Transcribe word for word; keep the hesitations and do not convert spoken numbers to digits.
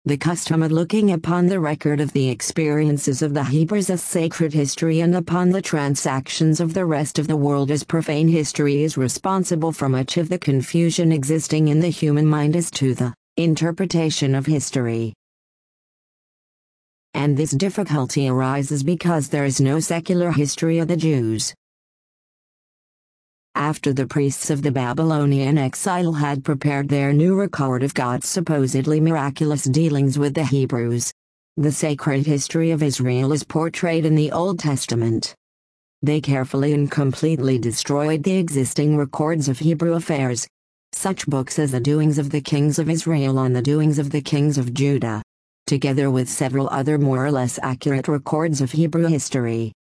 The custom of looking upon the record of the experiences of the Hebrews as sacred history and upon the transactions of the rest of the world as profane history is responsible for much of the confusion existing in the human mind as to the interpretation of history. And this difficulty arises because there is no secular history of the Jews. After the priests of the Babylonian exile had prepared their new record of God's supposedly miraculous dealings with the Hebrews, the sacred history of Israel is portrayed in the Old Testament. They carefully and completely destroyed the existing records of Hebrew affairs, such books as the Doings of the Kings of Israel and the Doings of the Kings of Judah, together with several other more or less accurate records of Hebrew history.